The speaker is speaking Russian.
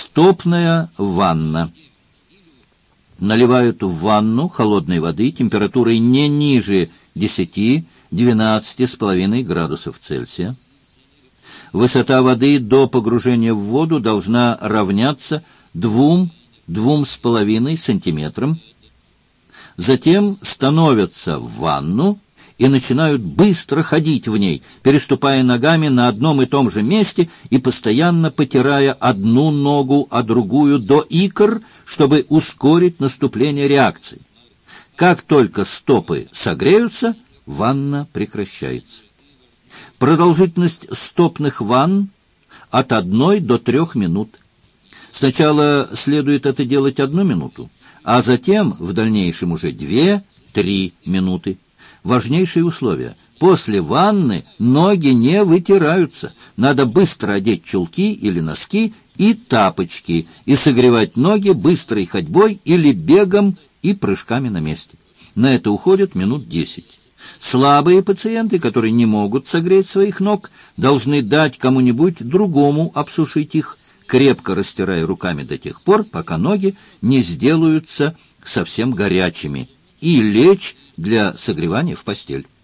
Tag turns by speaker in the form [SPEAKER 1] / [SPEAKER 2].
[SPEAKER 1] Стопная ванна. Наливают в ванну холодной воды температурой не ниже 10-12,5 градусов Цельсия. Высота воды до погружения в воду должна равняться 2-2,5 сантиметрам. Затем становятся в ванну и начинают быстро ходить в ней, переступая ногами на одном и том же месте и постоянно потирая одну ногу, а другую до икр, чтобы ускорить наступление реакции. Как только стопы согреются, ванна прекращается. Продолжительность стопных ванн от 1 до 3 минут. Сначала следует это делать 1 минуту, а затем в дальнейшем уже 2-3 минуты. Важнейшие условия. После ванны ноги не вытираются. Надо быстро одеть чулки или носки и тапочки и согревать ноги быстрой ходьбой или бегом и прыжками на месте. На это уходит минут 10. Слабые пациенты, которые не могут согреть своих ног, должны дать кому-нибудь другому обсушить их, крепко растирая руками до тех пор, пока ноги не сделаются совсем горячими, и лечь для согревания в постель.